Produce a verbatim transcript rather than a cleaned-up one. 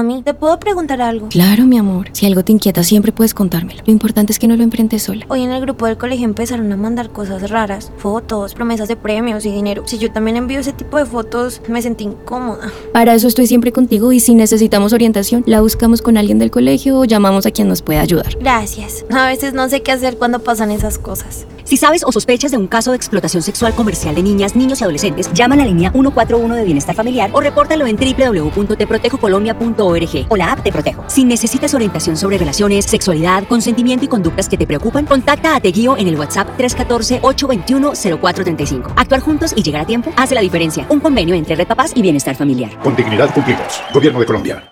Mami, ¿te puedo preguntar algo? Claro, mi amor. Si algo te inquieta, siempre puedes contármelo. Lo importante es que no lo enfrentes sola. Hoy en el grupo del colegio empezaron a mandar cosas raras, fotos, promesas de premios y dinero. Si yo también envío ese tipo de fotos, me sentí incómoda. Para eso estoy siempre contigo y si necesitamos orientación, la buscamos con alguien del colegio o llamamos a quien nos pueda ayudar. Gracias. A veces no sé qué hacer cuando pasan esas cosas. Si sabes o sospechas de un caso de explotación sexual comercial de niñas, niños y adolescentes, llama a la línea ciento cuarenta y uno de Bienestar Familiar o repórtalo en doble u doble u doble u punto te protejo colombia punto org o la app Te Protejo. Si necesitas orientación sobre relaciones, sexualidad, consentimiento y conductas que te preocupan, contacta a Te Guío en el WhatsApp tres uno cuatro, ocho dos uno, cero cuatro tres cinco. Actuar juntos y llegar a tiempo hace la diferencia. Un convenio entre Red Papás y Bienestar Familiar. Con dignidad cumplimos. Gobierno de Colombia.